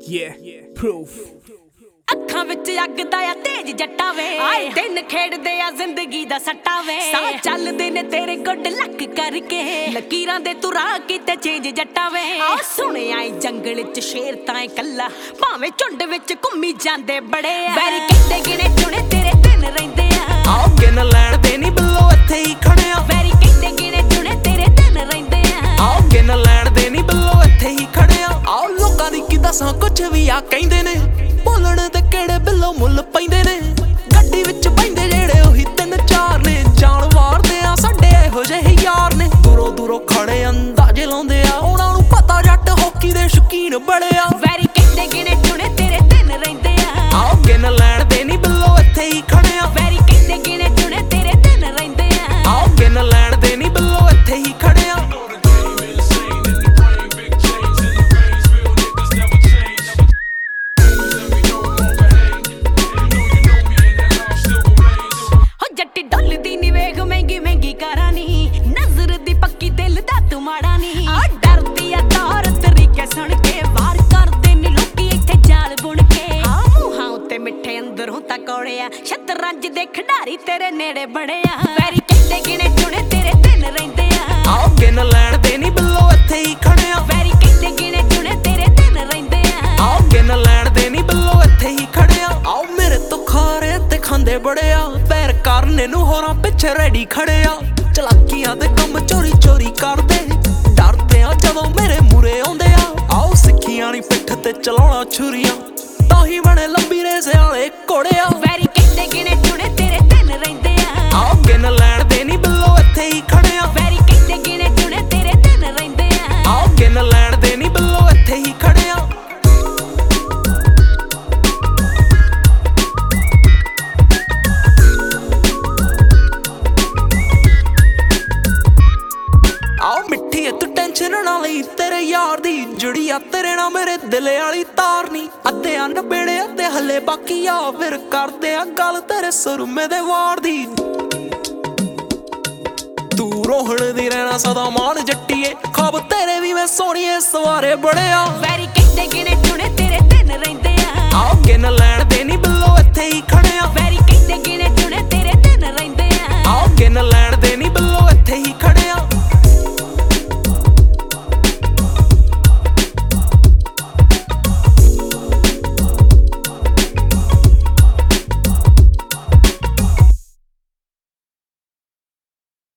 proof ਅੱਖਾਂ ਵਿੱਚ ਅੱਗ ਦਾ ਆ ਤੇਜ ਜੱਟਾ ਵੇ ਆਏ ਦਿਨ ਖੇਡਦੇ ਆ ਜ਼ਿੰਦਗੀ ਦਾ ਸੱਟਾ ਵੇ ਸਾਹ ਚੱਲਦੇ ਨੇ ਤੇਰੇ ਗੁੱਡ ਲੱਕ ਕਰਕੇ ਲਕੀਰਾਂ ਦੇ ਤੂੰ ਰਾਹ ਕੀਤੇ ਚੇਂਜ ਜੱਟਾ ਵੇ ਆ ਸੁਣਿਆ ਏ ਜੰਗਲ 'ਚ ਸ਼ੇਰ ਤਾਂ ਇਕੱਲਾ ਭਾਵੇਂ ਝੁੰਡ ਵਿੱਚ ਘੁੰਮੀ ਜਾਂਦੇ ਬੜੇ ਆ ਵੈਰੀ ਕਿਤੇ ਗਿਣੇ ਚੁਣੇ ਤੇਰੇ ਦਿਨ ਰਹਿੰਦੇ ਆ ਆਓ ਗਿਣ ਲੈਣ ਦੇ ਨੀ ਬਿੱਲੋ ਇੱਥੇ ਹੀ ਖੜੇ ਆ ਵੈਰੀ ਕਿਤੇ ਗਿਣੇ ਚੁਣੇ ਤੇਰੇ ਦਿਨ ਰਹਿੰਦੇ ਆ ਆਓ ਗਿਣ ਲੈਣ ਦੇ ਨੀ ਬਿੱਲੋ ਇੱਥੇ ਹੀ ਖੜੇ ਆ ਆਓ ਲੋਕਾਂ ਦੀ ਕੀ ਦੱਸਾਂ ਕੁਛ ਵੀ ਆ ਕਹਿੰਦੇ ਨੇ ਬੋਲਣ ਤੇ ਕਿਹੜੇ ਬਿੱਲੋ ਮੁੱਲ ਪੈਂਦੇ ਨੇ ਗੱਡੀ ਵਿੱਚ ਬੈਂਦੇ ਜਿਹੜੇ ਉਹੀ ਤਿੰਨ ਚਾਰ ਨੇ ਜਾਨ ਵਾਰਦੇ ਆ ਸਾਡੇ ਇਹੋ ਜਿਹੇ ਯਾਰ ਨੇ ਦੂਰੋਂ ਦੂਰੋਂ ਖੜੇ ਅੰਦਾਜ਼ੇ ਲਾਉਂਦੇ ਆ ਉਹਨਾਂ ਨੂੰ ਪਤਾ ਜੱਟ ਹਾਕੀ ਦੇ ਸ਼ੌਕੀਨ ਬੜੇ ਆ ਵੈਰੀ ਕਿਤੇ ਗਿਣੇ ਚੁਣੇ ਤੇਰੇ ਦਿਨ ਰਹਿੰਦੇ ਆ ਆਓ ਗਿਣ ਲੈਣ ਦੇ ਨੀ ਬਿੱਲੋ ਇੱਥੇ ਹੀ ਖੜੇ ਆ ਵੈਰੀ ਕਿਤੇ ਗਿਣੇ ਚੁਣੇ ਤੇਰੇ ਦਿਨ ਰਹਿੰਦੇ ਆ ਆਓ ਗਿਣ ਲੈਣ ਦੇ ਨੀ ਬਿੱਲੋ ਇੱਥੇ ਹੀ ਖੜੇ ਆ ਜੱਟੀ ਡੁੱਲਦੀ ਨੀ ਵੇਖ ਮਹਿੰਗੀ ਮਹਿੰਗੀ ਕਾਰਾਂ ਨੀ ਨਜ਼ਰ ਦੀ ਪੱਕੀ ਦਿਲ ਦਾ ਤੂੰ ਮਾੜਾ ਨੀ ਆ ਡਰਦੀ ਆ ਤੌਰ ਤਰੀਕੇ ਸੁਣ ਕੇ ਵਾਰ ਕਰਦੇ ਨੀ ਲੋਕੀ ਇੱਥੇ ਜਾਲ ਬੁਣ ਕੇ ਆ ਮੂੰਹਾਂ ਉੱਤੇ ਮਿੱਠੇ ਅੰਦਰੋਂ ਤਾਂ ਕੌੜਿਆ ਸ਼ਤਰੰਜ ਦੇ ਖਿਡਾਰੀ ਤੇਰੇ ਨੇੜੇ ਬੜੇ ਆ ਵੈਰੀ ਕਿਤੇ ਗਿਣੇ ਚੁਣੇ ਤੇਰੇ ਦਿਨ ਰਹਿੰਦੇ ਆ ਆਓ ਗਿਣ ਲੈਣ ਦੇ ਨੀ ਬਿੱਲੋ ਇੱਥੇ ਹੀ ਖੜੇ ਆ ਵੈਰੀ ਕਿਤੇ ਗਿਣੇ ਚੁਣੇ ਤੇਰੇ ਦਿਨ ਰਹਿੰਦੇ ਆ ਆਓ ਗਿਣ ਲੈਣ ਦੇ ਨੀ ਬਿੱਲੋ ਇੱਥੇ ਹੀ ਖੜੇ ਆ ਆਓ ਮੇਰੇ ਤੋਂ ਖਾਰੇ ਤੇ ਖਾਂਦੇ ਬੜੇ ਆ ਪੈਰ ਕਰਨੇ ਨੂੰ ਹੋਰਾਂ ਪਿੱਛੇ ਰੈਡੀ ਖੜੇ ਆ ਚਲਾਕੀਆਂ ਦੇ ਕੰਮ ਚੋਰੀ ਚੋਰੀ ਕਰਦੇ ਡਰਦੇ ਆ ਜਦੋਂ ਮੇਰੇ ਮੂਰੇ ਆਉਂਦੇ ਆ ਆਓ ਸਿੱਖੀਆਂ ਨੀ ਪਿੱਠ ਤੇ ਚਲਾਉਣਾ ਛੁਰੀਆਂ ਤਾਂ ਹੀ ਬਣੇ ਲੰਬੀ ਰੇਸ ਵਾਲੇ ਘੋੜੇ ਆ ਵੈਰੀ ਕਿਤੇ ਗਿਣੇ ਚੁਣੇ ਤੇਰੇ ਦਿਨ ਰਹਿੰਦੇ ਆ ਆਓ ਗਿਣ ਲੈਣ ਦੇ ਨੀ ਬਿੱਲੋ ਇੱਥੇ ਹੀ ਖੜੇ ਆ ਵੈਰੀ ਕਿਤੇ ਗਿਣੇ ਚੁਣੇ ਤੇਰੇ ਦਿਨ ਰਹਿੰਦੇ ਆ ਆਓ ਗਿਣ ਲੈਣ ਦੇ ਨੀ ਬਿੱਲੋ ਇੱਥੇ ਹੀ ਖੜੇ ਆ ਆਓ ਮਿੱਠੀ ਐ ਤੂੰ ਟੈਨਸ਼ਨ ਨਾ ਲਈ ਤੇਰੇ ਯਾਰ ਦੀ ਜੁੜੀ ਆ ਤੇਰੇ ਨਾਲ ਮੇਰੇ ਦਿਲ ਵਾਲੀ ਤਾਰ ਨੀ ਅੱਧੇ ਅੰਨ ਬੇੜੇ ਅੱਧੇ ਹੱਲੇ ਬਾਕੀ ਆ ਫਿਰ ਕਰਦੇ ਆ ਗੱਲ ਤੇਰੇ ਸੁਰਮੇ ਦੇ ਵਾਰ ਦੀ ਤੂੰ ਰੋਹਣ ਦੀ ਰਹਿਣਾ ਸਦਾ ਮਾਨ ਜੱਟੀਏ ਖਬ ਤੇਰੇ ਵੀ ਮੈਂ ਸੋਹਣੀਏ ਸਵਾਰੇ ਬੜੇ ਆ ਵੈਰੀ ਕਿਤੇ ਗਿਣੇ ਚੁਣੇ ਤੇਰੇ ਦਿਨ ਰਹਿੰਦੇ ਆ ਆਓ ਗਿਣ ਲੈਣ ਦੇ ਨੀ ਬਿੱਲੋ ਇੱਥੇ ਹੀ ਖੜੇ